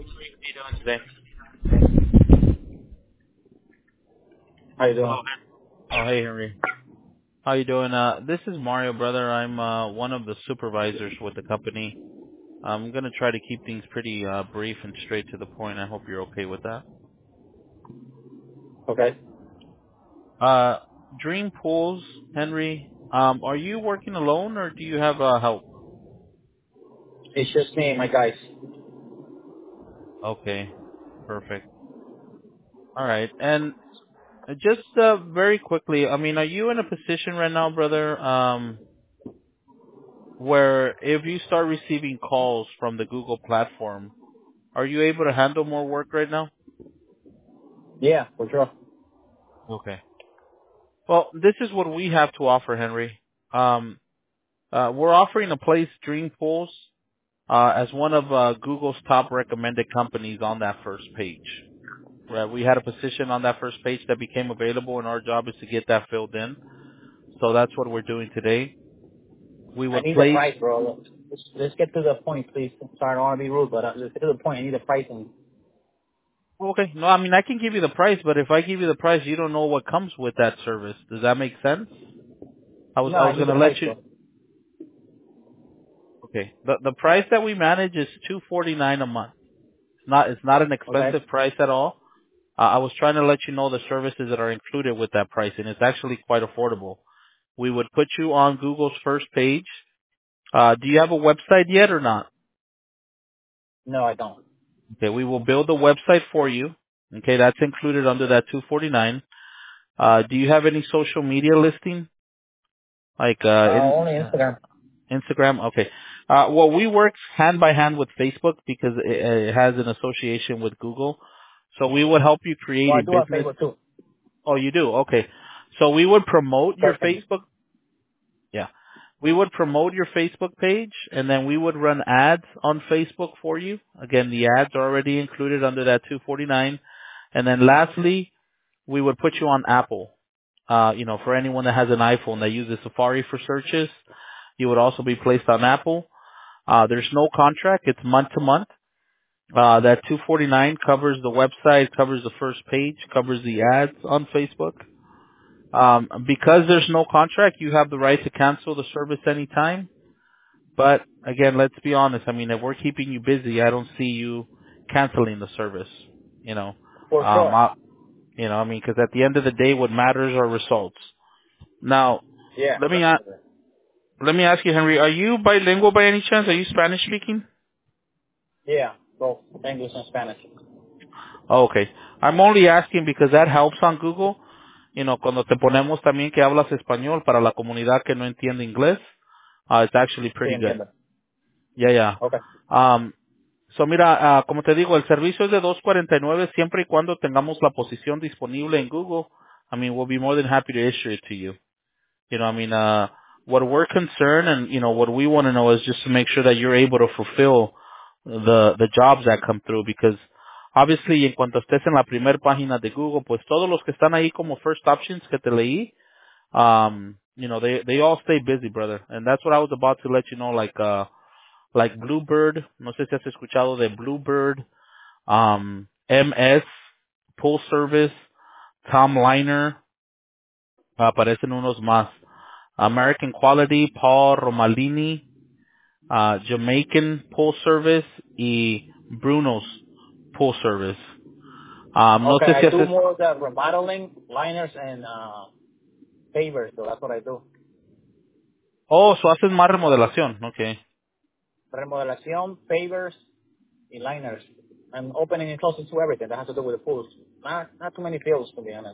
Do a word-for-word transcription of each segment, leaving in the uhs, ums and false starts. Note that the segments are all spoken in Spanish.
Today. How you Hello. doing? Oh, hey, Henry. How you doing? Uh, this is Mario, brother. I'm uh, one of the supervisors with the company. I'm gonna try to keep things pretty uh, brief and straight to the point. I hope you're okay with that. Okay. Uh, Dream Pools, Henry. Um, are you working alone or do you have uh, help? It's just me and my guys. Okay, perfect. All right, and just uh, very quickly, I mean, are you in a position right now, brother? Um, where if you start receiving calls from the Google platform, are you able to handle more work right now? Yeah, for sure. Okay. Well, this is what we have to offer, Henry. Um, uh, we're offering to place Dream Pools uh, as one of uh, Google's top recommended companies on that first page. Right? We had a position on that first page that became available, and our job is to get that filled in. So that's what we're doing today. We I would need the place. price, bro. Let's, let's get to the point, please. Sorry, I don't want to be rude, but uh, let's get to the point. I need the pricing. Okay. No, I mean I can give you the price, but if I give you the price, you don't know what comes with that service. Does that make sense? I was No, I I was need the gonna price, let you. bro. Okay. The the price that we manage is two forty nine a month. It's not it's not an Okay. expensive price at all. Uh, I was trying to let you know the services that are included with that pricing. It's actually quite affordable. We would put you on Google's first page. Uh, do you have a website yet or not? No, I don't. Okay, we will build a website for you. Okay, that's included under that two forty nine. Uh, do you have any social media listing like uh, Uh, in only uh, Instagram. Instagram? Okay. Uh, well, we work hand by hand with Facebook because it, it has an association with Google. So we would help you create Well, I a do have business. Facebook too. Oh, you do? Okay. So we would promote your Personally. Facebook. Yeah. We would promote your Facebook page and then we would run ads on Facebook for you. Again, the ads are already included under that two forty-nine. And then lastly, we would put you on Apple. Uh, you know, for anyone that has an iPhone that uses Safari for searches, you would also be placed on Apple. Uh, there's no contract. It's month to month. Uh, that two forty-nine covers the website, covers the first page, covers the ads on Facebook. Um, because there's no contract, you have the right to cancel the service anytime. But again, let's be honest. I mean, if we're keeping you busy, I don't see you canceling the service. You know, For um, sure. I, you know, I mean, because at the end of the day, what matters are results. Now, Yeah, let me a- definitely. let me ask you, Henry, are you bilingual by any chance? Are you Spanish speaking? Yeah, both English and Spanish. Oh, okay. I'm only asking because that helps on Google. You know, cuando te ponemos también que hablas español para la comunidad que no entiende inglés, uh, it's actually Sí, pretty good. entiendo. Yeah, yeah. Okay. Um, so mira, ah, como te digo, el servicio es de dos cuarenta y nueve siempre y cuando tengamos la posición disponible en Google. I mean, we'll be more than happy to issue it to you. You know, I mean, uh, what we're concerned and, you know, what we want to know is just to make sure that you're able to fulfill the, the jobs that come through because obviously en cuanto estés en la primera página de Google, pues todos los que están ahí como first options que te leí, um, you know, they, they all stay busy, brother. And that's what I was about to let you know, like, uh, like Bluebird, no sé si has escuchado de Bluebird, um, M S, Pool Service, Tom Liner, aparecen unos más. American Quality, Paul Romalini, uh, Jamaican Pool Service y Bruno's Pool Service. Um, no Okay, sé I si do haces, more of the remodeling, liners, and uh, pavers, so that's what I do. oh, so haces más remodelación, okay. Remodelación, pavers, and liners. I'm opening and closing to everything that has to do with the pools. Not not too many fields, to be honest.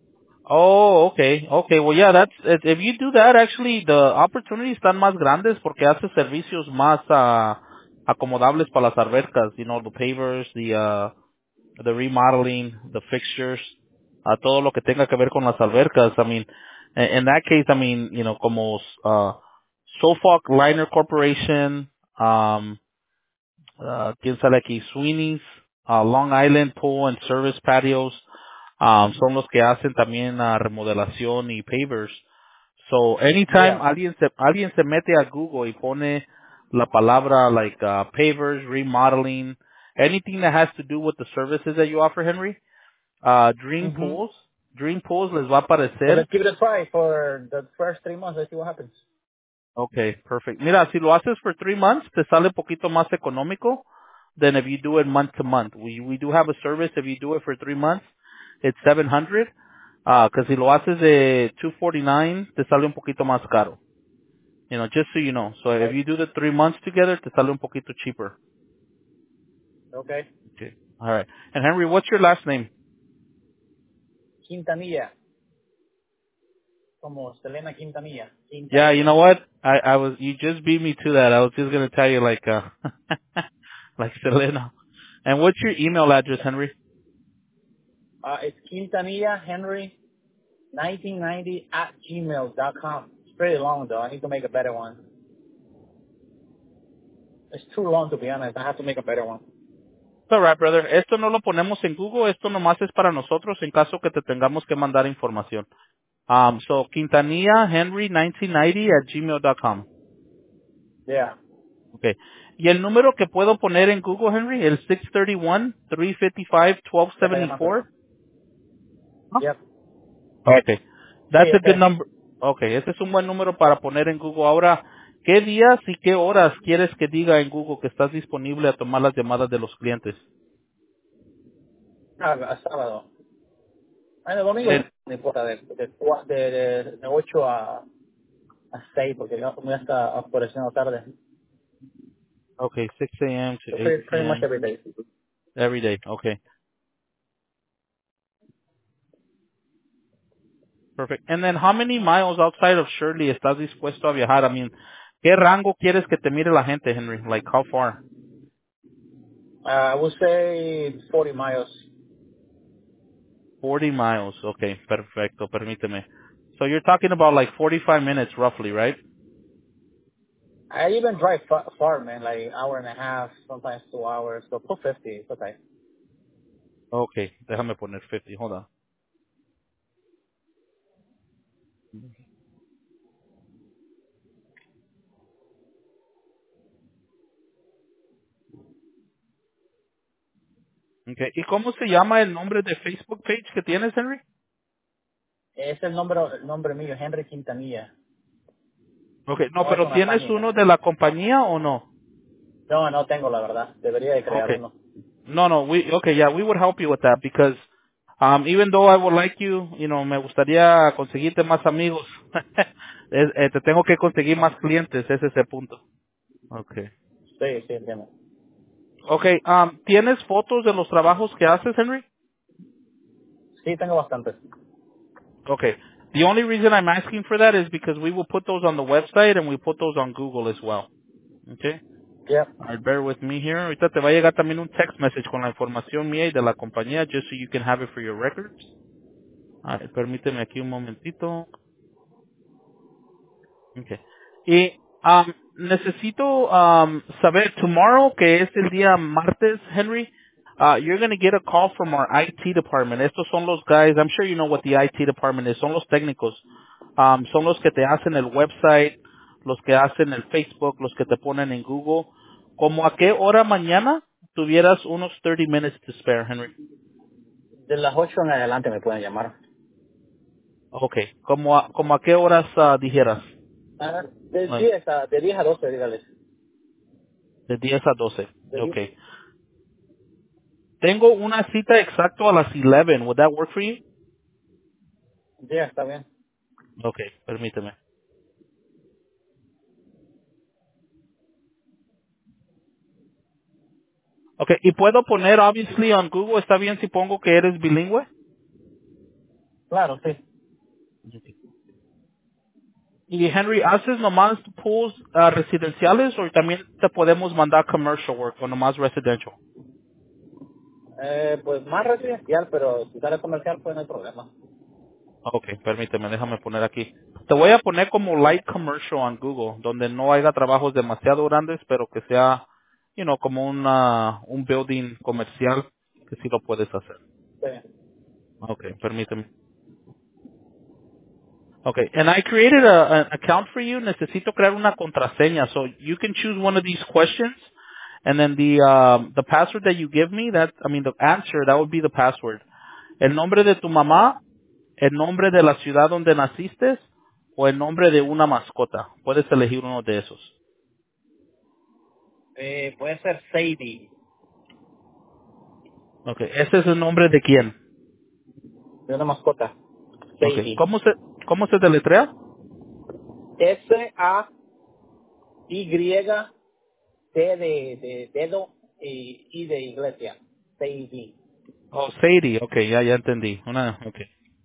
Oh, okay, okay. Well, yeah, that's if if you do that, actually, the opportunities están más grandes porque hace servicios más uh, acomodables para las albercas. You know, the pavers, the uh, the remodeling, the fixtures, uh, todo lo que tenga que ver con las albercas. I mean, in, in that case, I mean, you know, como uh, Suffolk Liner Corporation, um, uh, quién sale aquí, Sweeney's, uh, Long Island Pool and Service Patios. Um, son los que hacen también uh, remodelación y pavers. So, anytime Yeah. alguien se, alguien se mete a Google y pone la palabra like uh, pavers, remodeling, anything that has to do with the services that you offer, Henry, uh, Dream Mm-hmm. Pools, Dream Pools les va a So aparecer. let's give it a try for the first three months. Let's see what happens. Okay, perfect. Mira, si lo haces for three months, te sale un poquito más económico than if you do it month to month. We we do have a service. If you do it for three months, it's seven hundred. Uh, cause si lo haces de two forty-nine, te sale un poquito más caro. You know, just so you know. So if Okay. you do the three months together, te sale un poquito cheaper. Okay. Okay. All right. And Henry, what's your last name? Quintanilla. Como Selena Quintanilla. Yeah, you Quintanilla. know what? I I was you just beat me to that. I was just gonna tell you like uh like Selena. And what's your email address, Henry? Uh, it's Quintanilla Henry nineteen ninety at gmail dot com. It's pretty long though. I need to make a better one. It's too long to be honest. I have to make a better one. It's all right, brother. Esto no lo ponemos en Google. Esto nomás es para nosotros en caso que te tengamos que mandar información. Um, so Quintanilla Henry nineteen ninety at gmail dot com. Yeah. Okay. Y el número que puedo poner en Google, Henry, el six thirty-one, three fifty-five, twelve Ya está llamando. seventy-four. Huh? Yep. Okay. Sí, That's a good este. number. Okay, ese es un buen número para poner en Google. Ahora, ¿qué días y qué horas quieres que diga en Google que estás disponible a tomar las llamadas de los clientes? Ah, a sábado. Ah, el domingo El, no importa. De, de, cua- de, de, de ocho a, a seis porque yo voy hasta operación tarde. okay, six a m to So eight pretty, p pretty much m every day. every day. Okay, perfect. And then how many miles outside of Shirley estás dispuesto a viajar? I mean, ¿qué rango quieres que te mire la gente, Henry? Like how far? Uh, I would say forty miles. forty miles. Okay, perfecto. Permíteme. So you're talking about like forty-five minutes roughly, right? I even drive far, far, man, like hour and a half, sometimes two hours. So put fifty. It's okay. Okay, déjame poner fifty. Hold on. Okay. ¿Y cómo se llama el nombre de Facebook page que tienes, Henry? Ese es el nombre, el nombre mío, Henry Quintanilla. Okay, no, No es pero una ¿tienes uno página. de la compañía o no? No, no tengo la verdad. Debería de crear Okay. uno. No, no, we, okay, yeah, we would help you with that because, um, even though I would like you, you know, me gustaría conseguirte más amigos. Es- eh, te tengo que conseguir más clientes, ese es el punto. Okay. Sí, sí, entiendo. Okay, um, ¿tienes fotos de los trabajos que haces, Henry? Sí, tengo bastantes. Okay. The only reason I'm asking for that is because we will put those on the website and we put those on Google as well. Okay. Yep. All right, bear with me here. Ahorita te va a llegar también un text message con la información mía y de la compañía, just so you can have it for your records. All right, permíteme aquí un momentito. Okay. Y um, necesito um, saber, tomorrow, que es el día martes, Henry, uh, you're going to get a call from our I T department. Estos son los guys, I'm sure you know what the I T department is, son los técnicos. Um, son los que te hacen el website, los que hacen el Facebook, los que te ponen en Google. ¿Como a qué hora mañana tuvieras unos thirty minutes to spare, Henry? De las ocho en adelante me pueden llamar. Okay. ¿Como a, como a qué horas uh, dijeras? Ah, de Like, diez a, de diez a doce, dígales. de diez a doce. De diez. Okay. Tengo una cita exacto a las eleven. Would that work for you? Ya, está bien. Okay, permíteme. Okay, y puedo poner, obviously, on Google, ¿está bien si pongo que eres bilingüe? Claro, sí. Okay. Y Henry, ¿haces nomás pools ah, residenciales o también te podemos mandar commercial work o nomás residential? Eh, pues más residencial, pero si sale comercial, pues no hay problema. Okay, permíteme, déjame poner aquí. Te voy a poner como light commercial on Google, donde no haya trabajos demasiado grandes, pero que sea, you know, como una, un building comercial, que sí lo puedes hacer. Sí. Okay, permíteme. Okay, and I created a, an account for you. Necesito crear una contraseña. So you can choose one of these questions, And then the um, the password that you give me, that I mean the answer, that would be the password. El nombre de tu mamá, el nombre de la ciudad donde naciste o el nombre de una mascota. Puedes elegir uno de esos. Eh, puede ser Sadie, Okay. ¿Ese es el nombre de quién? de una mascota. Okay. Sadie. ¿Cómo se cómo se deletrea? S A Y T de, de dedo y I de iglesia. Sadie. Oh, Sadie. Okay, ya ya entendí. Una, okay.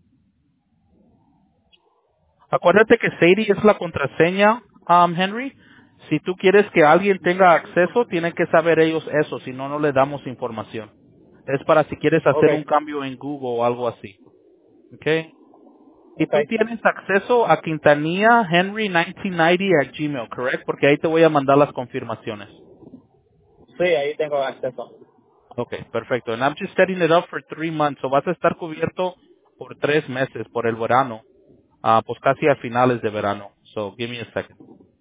Acuérdate que Sadie es la contraseña, um, Henry. Si tú quieres que alguien tenga acceso, tienen que saber ellos eso, si no, no le damos información. Es para si quieres hacer un Okay. cambio en Google o algo así. ¿Ok? Y tú Okay. tienes acceso a Quintanilla Henry mil novecientos noventa at Gmail, ¿correct? Porque ahí te voy a mandar las confirmaciones. Sí, ahí tengo acceso. Ok, perfecto. And I'm just setting it up for three months. So vas a estar cubierto por tres meses, por el verano. Ah, pues casi a finales de verano. So give me a second.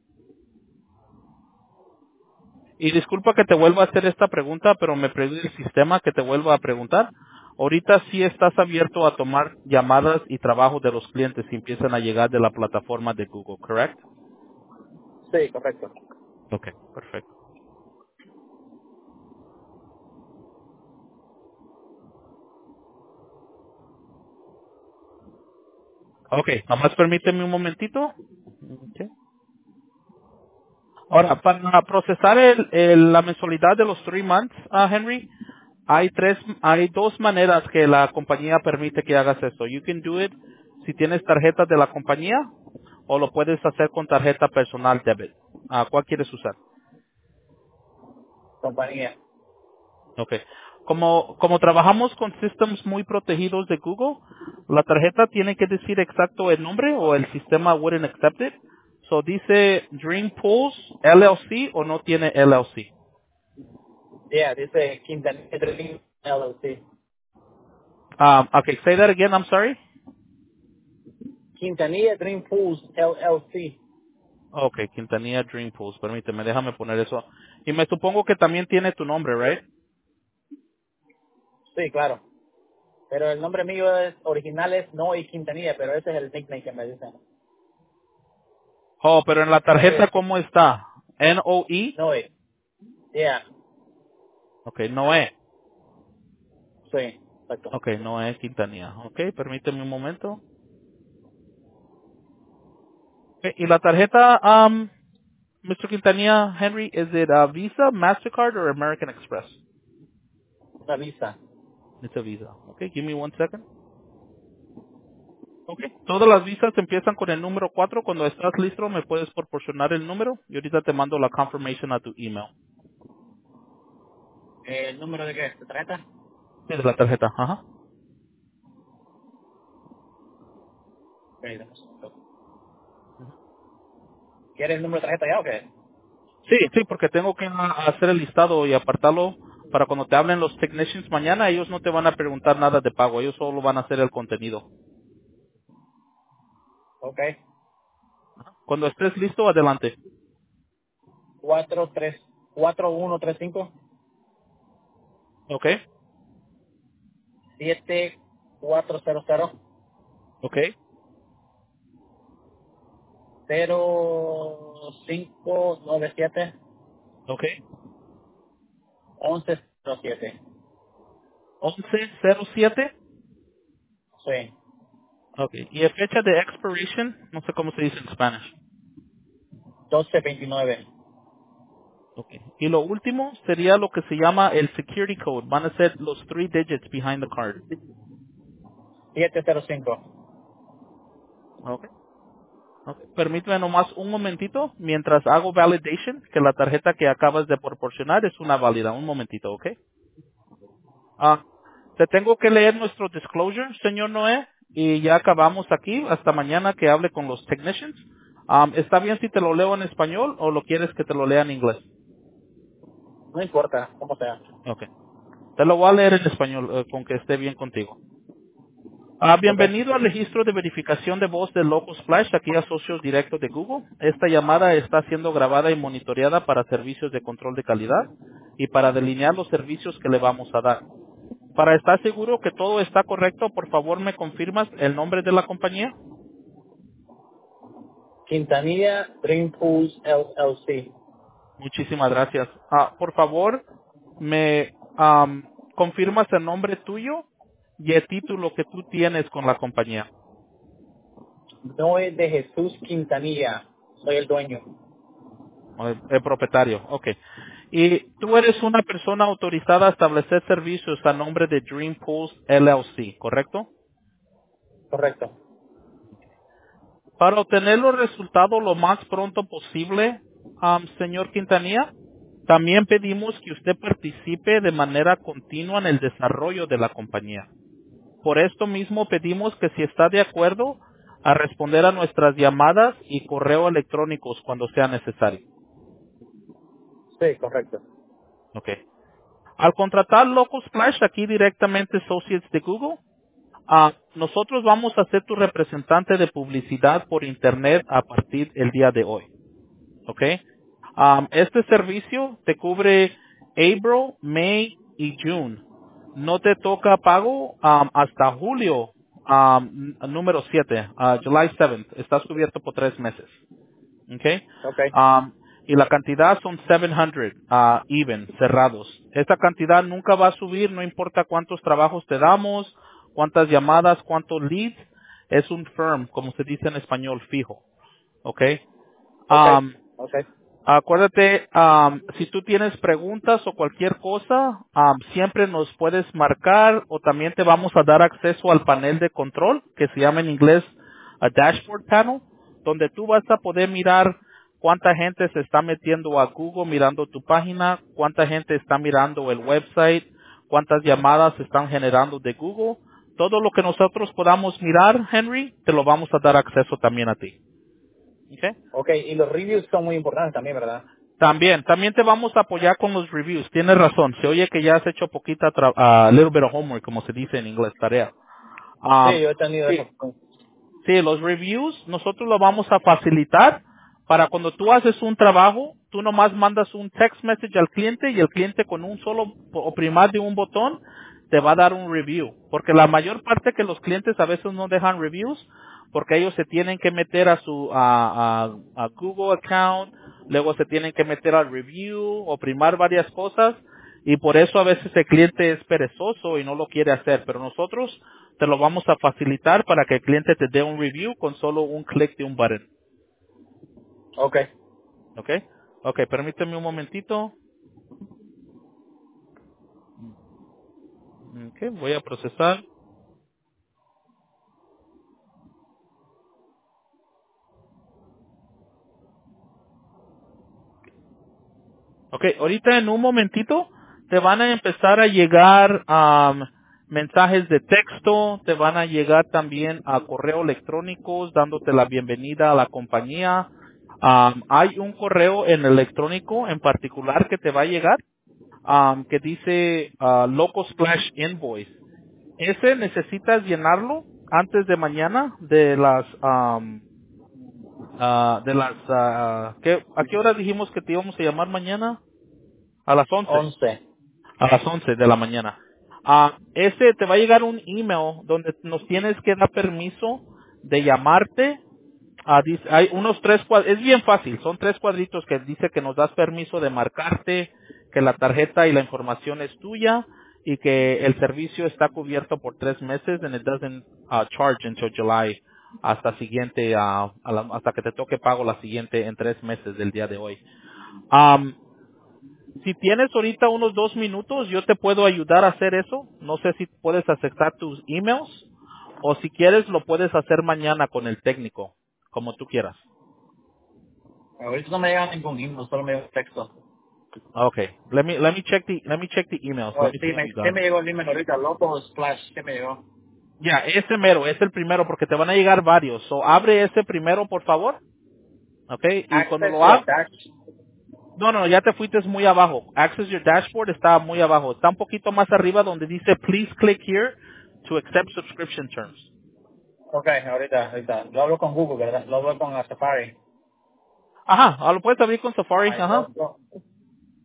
Y disculpa que te vuelva a hacer esta pregunta, pero me pregunta el sistema que te vuelva a preguntar. Ahorita sí estás abierto a tomar llamadas y trabajo de los clientes si empiezan a llegar de la plataforma de Google, ¿correct? Sí, correcto. Ok, perfecto. Ok, nomás permíteme un momentito. Ok. Ahora, para procesar el, el- la mensualidad de los three months, ah, Henry, hay tres, hay dos maneras que la compañía permite que hagas esto. You can do it si tienes tarjeta de la compañía o lo puedes hacer con tarjeta personal debit. Ah, ¿cuál quieres usar? Compañía. Okay. Como, como trabajamos con systems muy protegidos de Google, la tarjeta tiene que decir exacto el nombre o el sistema wouldn't accept it. So dice Dream Pools L L C o no tiene L L C. Yeah, dice Quintanilla Dream L L C. Um, okay, say that again, I'm sorry. Quintanilla Dream Pools L L C. Okay, Quintanilla Dream Pools, permíteme, déjame poner eso. Y me supongo que también tiene tu nombre, right? Sí, claro. Pero el nombre mío es original es Noe Quintanilla, pero ese es el nickname que me dicen. Oh, pero en la tarjeta, Noe. ¿cómo está? N O E. Noe. Yeah. Okay, Noé. Sí, exacto. Okay, Noé Quintanilla. Okay, permíteme un momento. Okay, y la tarjeta, um, mister Quintanilla, Henry, is it a Visa, MasterCard, or American Express? Una visa. It's a Visa. Okay, give me one second. Okay. Todas las visas empiezan con el número cuatro. Cuando estás listo, me puedes proporcionar el número y ahorita te mando la confirmation a tu email. Eh, ¿El número de qué? ¿De tarjeta? Sí, de la tarjeta. Ajá. Ok, dame un segundo. ¿Quieres el número de tarjeta ya o qué? Sí, sí, porque tengo que ah, hacer el listado y apartarlo para cuando te hablen los technicians mañana, ellos no te van a preguntar nada de pago, ellos solo van a hacer el contenido. Ok. Cuando estés listo, adelante. cuatro tres cuatro uno tres cinco Ok, siete cuatro cero cero ok, cero cinco nueve siete ok. once cero siete. once cero siete. Sí. Ok, y la fecha de expiration, no sé cómo se dice en Spanish. doce veintinueve. Ok, y lo último sería lo que se llama el security code, van a ser los three digits behind the card. siete cero cinco. Ok. Okay. Permíteme nomás un momentito mientras hago validation, que la tarjeta que acabas de proporcionar es una válida. Un momentito, ¿ok? Ah, te tengo que leer nuestro disclosure, señor Noé, y ya acabamos aquí hasta mañana que hable con los technicians. Um, ¿Está bien si te lo leo en español o lo quieres que te lo lea en inglés? No importa, como sea. Ok. Te lo voy a leer en español eh, con que esté bien contigo. Ah, Ok. bienvenido al registro de verificación de voz de Locus Flash, aquí a socios directos de Google. Esta llamada está siendo grabada y monitoreada para servicios de control de calidad. y para delinear los servicios que le vamos a dar. Para estar seguro que todo está correcto, por favor me confirmas el nombre de la compañía. Quintanilla Dream Pools L L C. Muchísimas gracias. Ah, por favor, me am, confirmas el nombre tuyo y el título que tú tienes con la compañía. Noé de Jesús Quintanilla. Soy el dueño. O El, el propietario, ok. Y tú eres una persona autorizada a establecer servicios a nombre de Dream Pools L L C, ¿correcto? Correcto. Para obtener los resultados lo más pronto posible, am, señor Quintanilla, también pedimos que usted participe de manera continua en el desarrollo de la compañía. Por esto mismo pedimos que si está de acuerdo a responder a nuestras llamadas y correo electrónicos cuando sea necesario. Sí, correcto. Okay. Al contratar Local Splash aquí directamente Associates de Google, ah, nosotros vamos a ser tu representante de publicidad por Internet a partir del día de hoy. ¿Ok? Um, este servicio te cubre April, May y June. No te toca pago um, hasta julio um, n- número siete, uh, July seventh. Estás cubierto por tres meses. ¿Ok? Okay. Um, y la cantidad son setecientos uh, even, cerrados. Esta cantidad nunca va a subir, no importa cuántos trabajos te damos, cuántas llamadas, cuántos leads. Es un firm, como se dice en español, fijo. ¿Ok? Okay. Um, Okay. Acuérdate, am, si tú tienes preguntas o cualquier cosa, am, siempre nos puedes marcar o también te vamos a dar acceso al panel de control que se llama en inglés a dashboard panel, donde tú vas a poder mirar cuánta gente se está metiendo a Google mirando tu página, cuánta gente está mirando el website, cuántas llamadas se están generando de Google. Todo lo que nosotros podamos mirar, Henry, te lo vamos a dar acceso también a ti. ¿Ok? Okay. Y los reviews son muy importantes también, ¿verdad? También, también te vamos a apoyar con los reviews. Tienes razón. Se oye que ya has hecho poquita, tra- a little bit of homework, como se dice en inglés, tarea. Sí, Um, yo he tenido sí, eso. sí, los reviews nosotros lo vamos a facilitar para cuando tú haces un trabajo, tú nomás mandas un text message al cliente y el cliente con un solo oprimar de un botón te va a dar un review. Porque la mayor parte que los clientes a veces no dejan reviews porque ellos se tienen que meter a su a, a, a Google account, luego se tienen que meter al review, oprimar varias cosas y por eso a veces el cliente es perezoso y no lo quiere hacer, pero nosotros te lo vamos a facilitar para que el cliente te dé un review con solo un clic de un button. Okay. ¿Ok? Ok, permíteme un momentito. Ok, voy a procesar. Ok, ahorita en un momentito te van a empezar a llegar am, mensajes de texto, te van a llegar también a correo electrónicos dándote la bienvenida a la compañía. Am, hay un correo en electrónico en particular que te va a llegar am, que dice ah, Local Splash Invoice. Ese necesitas llenarlo antes de mañana de las am, ah, de las ah, ¿qué- ¿a qué hora dijimos que te íbamos a llamar mañana? A las once. Once. A las once de la mañana. Ah, ese te va a llegar un email donde nos tienes que dar permiso de llamarte. Ah, dice- hay unos tres cuadritos, es bien fácil, son tres cuadritos que dice que nos das permiso de marcarte, que la tarjeta y la información es tuya y que el servicio está cubierto por tres meses and it doesn't uh, charge until July hasta siguiente ah, a la- hasta que te toque pago la siguiente en tres meses del día de hoy. Am, si tienes ahorita unos dos minutos, yo te puedo ayudar a hacer eso. No sé si puedes aceptar tus emails o si quieres lo puedes hacer mañana con el técnico, como tú quieras. Ahorita no me llega ningún email, solo me llega un texto. Okay. Let me let me check the let me check the emails. Oh, Let me sí, see what me, you sí got. me llegó el email ahorita. Local Splash, sí me llegó. Ya, ese mero, es el primero porque te van a llegar varios. So abre ese primero, por favor. Okay. Y cuando Access lo your hagas, dash. no, no, ya te fuiste muy abajo. Access your dashboard está muy abajo. Está un poquito más arriba donde dice please click here to accept subscription terms. Okay, ahorita, ahorita. Lo hablo con Google, ¿verdad? Lo hablo con la Safari. Ajá, ah, lo puedes abrir con Safari, Ay, ajá. lo, lo,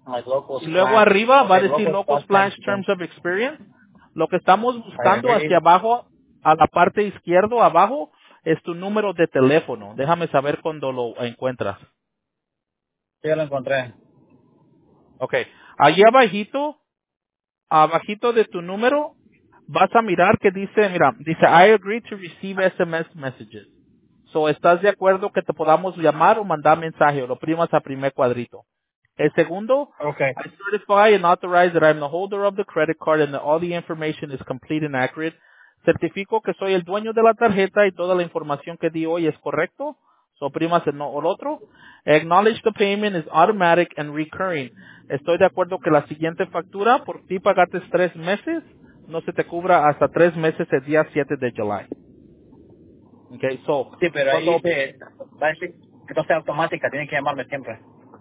Like local Y luego splash. arriba va a Okay, decir local Local splash Splash management. Terms of Experience. Lo que estamos I buscando hacia agree. abajo, a la parte izquierda abajo, es tu número de teléfono. Déjame saber cuando lo encuentras. Sí, ya lo encontré. Ok. Allí abajito, abajito de tu número, vas a mirar que dice, mira, dice, I agree to receive S M S messages. So, ¿estás de acuerdo que te podamos llamar o mandar mensaje? O lo primas a primer cuadrito. El segundo, Okay. I certify and authorize that I'm the holder of the credit card and that all the information is complete and accurate. Certifico que soy el dueño de la tarjeta y toda la información que di hoy es correcto. So, primas el no o el otro. Acknowledge the payment is automatic and recurring. Estoy de acuerdo que la siguiente factura, por ti pagaste tres meses, no se te cubra hasta tres meses el día siete de July. Okay, so, Sí, pero ahí cuando, dice, va a decir que no sea automática, tiene que llamarme siempre.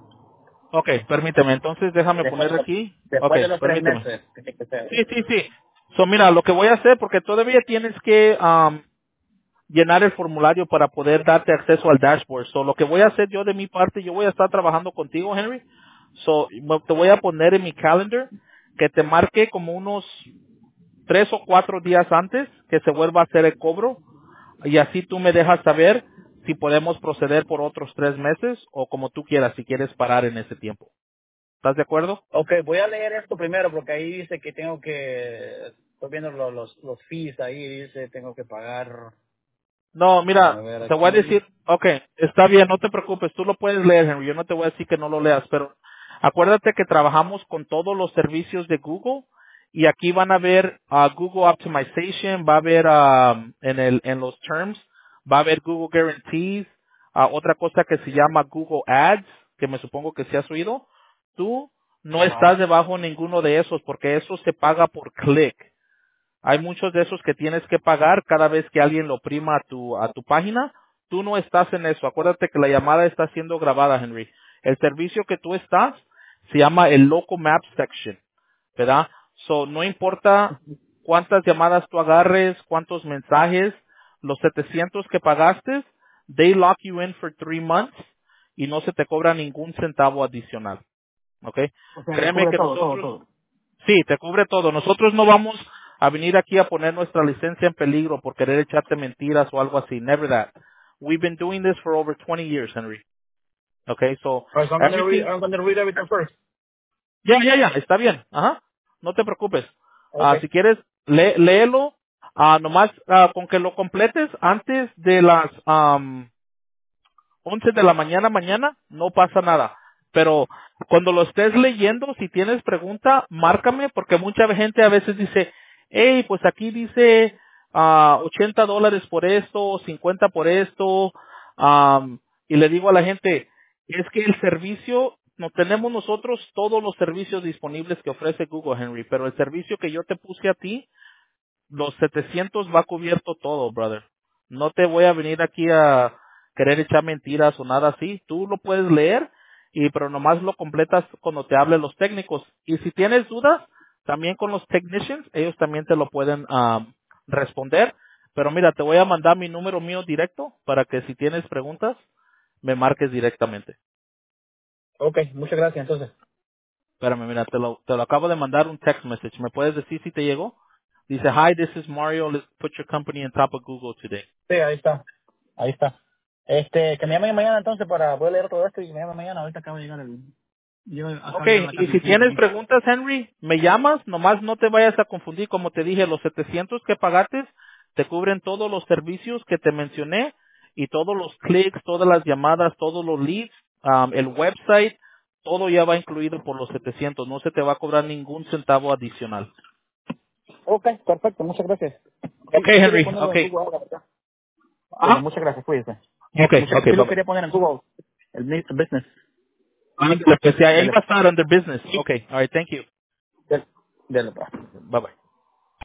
okay, permíteme, entonces déjame Después poner de los, aquí, después de okay, los tres permíteme. meses, que tiene que ser. Sí, sí, sí. So, mira, lo que voy a hacer, porque todavía tienes que um, llenar el formulario para poder darte acceso al dashboard. So, lo que voy a hacer yo de mi parte, yo voy a estar trabajando contigo, Henry. So, mo- te voy a poner en mi calendar que te marque como unos tres o cuatro días antes que se vuelva a hacer el cobro y así tú me dejas saber si podemos proceder por otros tres meses o como tú quieras, si quieres parar en ese tiempo. ¿Estás de acuerdo? Ok, voy a leer esto primero porque ahí dice que tengo que, estoy viendo los, los, los fees ahí, dice tengo que pagar, No, déjame mira, ver te voy a aquí. decir, ok, está bien, no te preocupes, tú lo puedes leer, Henry, yo no te voy a decir que no lo leas, pero acuérdate que trabajamos con todos los servicios de Google y aquí van a ver ah, Google Optimization, va a haber ah, en el en los terms, va a haber Google Guarantees, ah, otra cosa que se llama Google Ads, que me supongo que se has oído. Tú no estás Ajá. debajo de ninguno de esos porque eso se paga por click. Hay muchos de esos que tienes que pagar cada vez que alguien lo prima a tu, a tu página. Tú no estás en eso. Acuérdate que la llamada está siendo grabada, Henry. El servicio que tú estás se llama el Local Map Section, ¿verdad? So, no importa cuántas llamadas tú agarres, cuántos mensajes, los setecientos que pagaste, they lock you in for three months y no se te cobra ningún centavo adicional. ¿Ok? O sea, me Créeme cubre que todo, todo, nosotros todo. sí, te cubre todo. Nosotros no vamos a venir aquí a poner nuestra licencia en peligro por querer echarte mentiras o algo así. Never that. We've been doing this for over twenty years, Henry. Okay, so Alright, so I'm gonna read, everything. I'm gonna read everything first. Ya, ya, ya. Está bien. Ajá. No te preocupes. Ah, Okay. si quieres, lé- léelo. Ah, nomás ah, con que lo completes antes de las am, once de la mañana mañana, no pasa nada. Pero cuando lo estés leyendo, si tienes pregunta, márcame, porque mucha gente a veces dice, hey, pues aquí dice ah, ochenta dólares por esto, cincuenta por esto, am, y le digo a la gente, es que el servicio, no tenemos nosotros todos los servicios disponibles que ofrece Google, Henry, pero el servicio que yo te puse a ti, los setecientos va cubierto todo, brother. No te voy a venir aquí a querer echar mentiras o nada así. Tú lo puedes leer, y pero nomás lo completas cuando te hablen los técnicos. Y si tienes dudas, también con los technicians, ellos también te lo pueden am, responder. Pero mira, te voy a mandar mi número mío directo para que si tienes preguntas, me marques directamente. Okay, muchas gracias entonces. Espérame, mira, te lo, te lo acabo de mandar un text message. ¿Me puedes decir si te llegó? Dice, hi, this is Mario. Let's put your company on top of Google today. Sí, ahí está. Ahí está. Este, que me llamen mañana entonces para poder leer todo esto y me llamen mañana. Ahorita acaba de llegar el, yo acabo Ok, de llegar a la y casa de mi si cliente tienes aquí. preguntas, Henry, me llamas, nomás no te vayas a confundir, como te dije, los setecientos que pagaste te cubren todos los servicios que te mencioné y todos los clics, todas las llamadas, todos los leads, um, el website, todo ya va incluido por los setecientos, no se te va a cobrar ningún centavo adicional. Okay, perfecto, muchas gracias. Sí, Ok, sí quería Henry, ponerlo ok. en Google ahora, ¿verdad? Bueno, Ah, muchas gracias, cuídese. ok, Muchas, ok, sí bye lo bye. quería poner en Google, el mi- business. Ándale, pues, sí, ahí Dele, va a estar under business. Ok, alright, thank you. dele, dele, pues. Bye bye.